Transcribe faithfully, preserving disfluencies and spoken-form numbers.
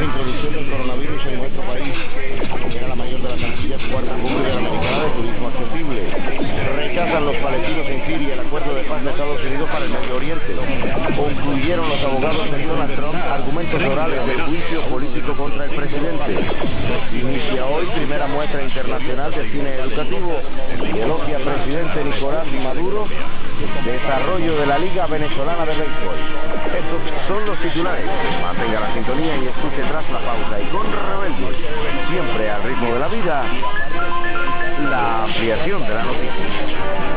introducción del coronavirus en nuestro país. Llega la mayor de las antillas, cuarta cumbre americana de turismo accesible. Rechazan los palestinos en Siria el acuerdo de paz de Estados Unidos para el Medio Oriente. Concluyeron los abogados de Donald Trump argumentos orales del juicio político contra el presidente. Inicia hoy primera muestra internacional de cine educativo y elogia presidente Nicolás Maduro. Desarrollo de la Liga Venezolana de Béisbol. Estos son los titulares. Mantenga la sintonía y escuche tras la pausa y con Rebelde, siempre al ritmo de la vida, la ampliación de la noticia.